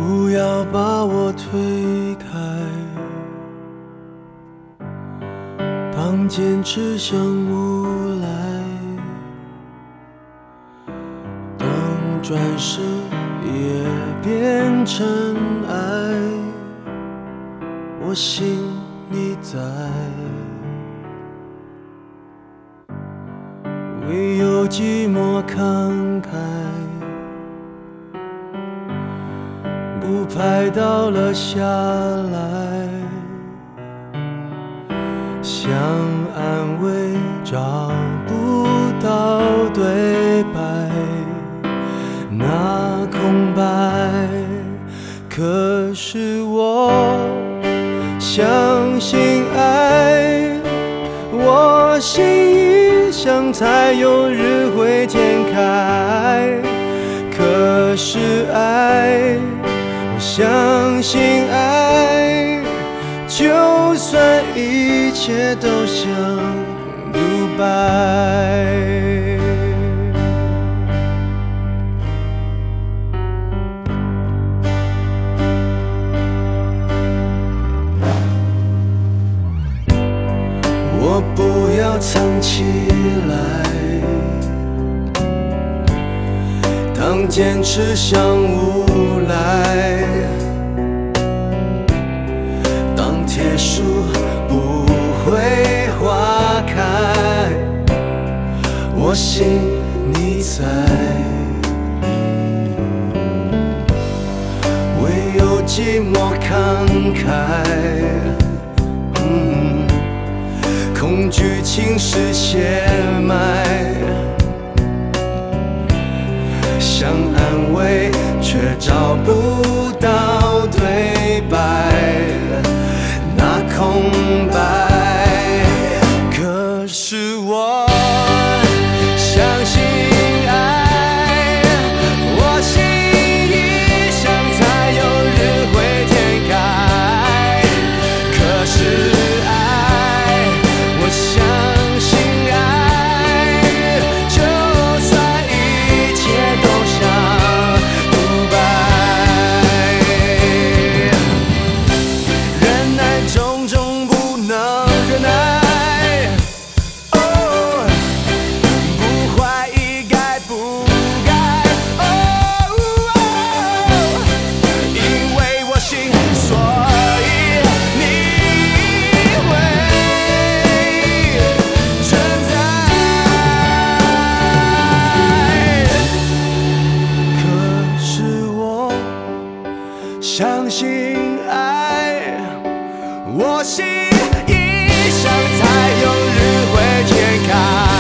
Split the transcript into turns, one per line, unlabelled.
不要把我推开，当坚持像无赖，当转世也变尘埃，我信你在，唯有寂寞慷慨，不拍倒了下来，想安慰找不到对白，那空白。可是我相信爱，我心一想才有日会天开。可是爱，我相信爱，就算一切都像独白。我不要藏起来，当坚持像无赖，当铁树不会花开，我信你在，唯有寂寞慷慨，恐惧侵蚀血脉，想安慰却找不到对白，那空白。可是我相信爱，我心一想才有日会天开。可是我相信爱，就算一切都像独白，忍耐种种不能忍耐，不怀疑该不该，因为我信，所以你会相信爱，我心一想才有日会天开。